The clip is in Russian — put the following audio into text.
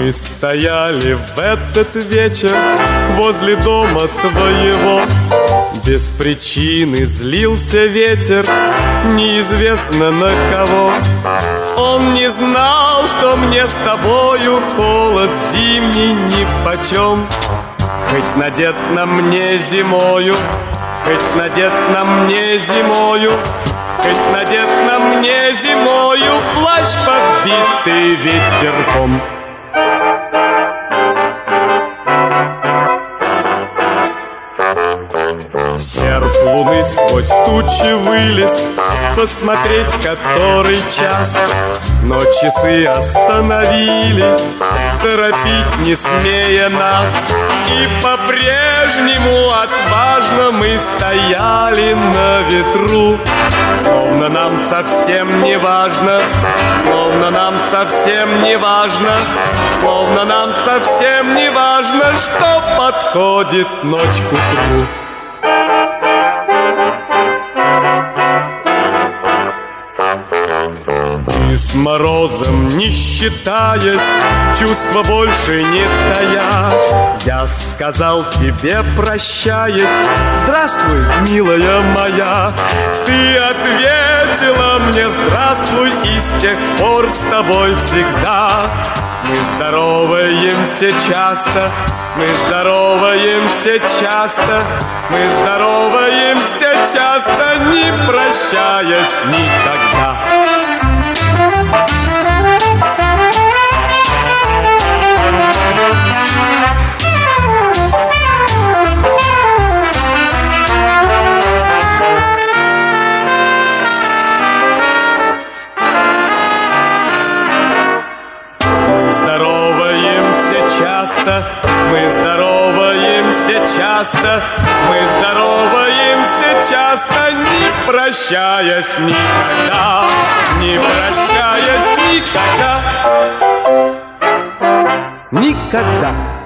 Мы стояли в этот вечер возле дома твоего. Без причины злился ветер, неизвестно на кого. Он не знал, что мне с тобою холод зимний нипочем. Хоть надет на мне зимою, хоть надет на мне зимою, хоть надет на мне зимою плащ, подбитый ветерком. Серп луны сквозь тучи вылез, посмотреть, который час. Но часы остановились, торопить не смея нас. И по-прежнему отважно мы стояли на ветру. Словно нам совсем не важно, словно нам совсем не важно, словно нам совсем не важно, что подходит ночь к утру. И с морозом не считаясь, чувства больше не тая, я сказал тебе, прощаясь: здравствуй, милая моя. Ты ответила мне: здравствуй, и с тех пор с тобой всегда. Мы здороваемся часто, мы здороваемся часто, мы здороваемся часто, не прощаясь никогда. Мы здороваемся часто, мы здороваемся часто, не прощаясь никогда, не прощаясь никогда, никогда.